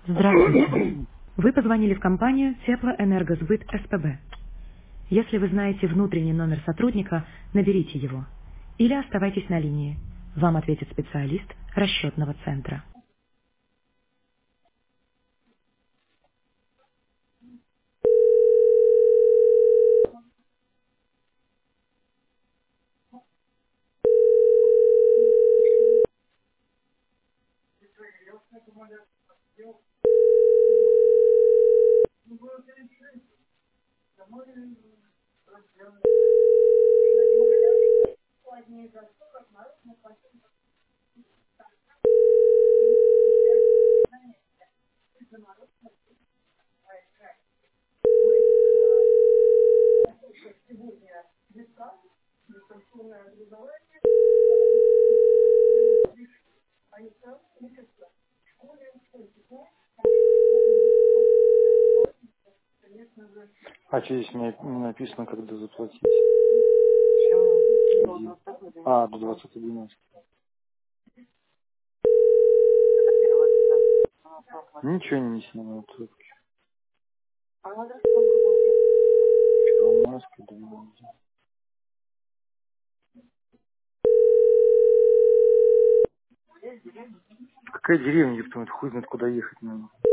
Здравствуйте. Вы позвонили в компанию Теплоэнергосбыт СПБ. Если вы знаете внутренний номер сотрудника, наберите его. Или оставайтесь на линии. Вам ответит специалист расчетного центра. А что здесь мне не написано, когда заплатить? Почему? Один. А, до 20.11. Это первое видно. Ничего не снимаю трубки. А на адресном другом Первомайска, думаю. Какая деревня, ёптамать, хуй знает, куда ехать надо.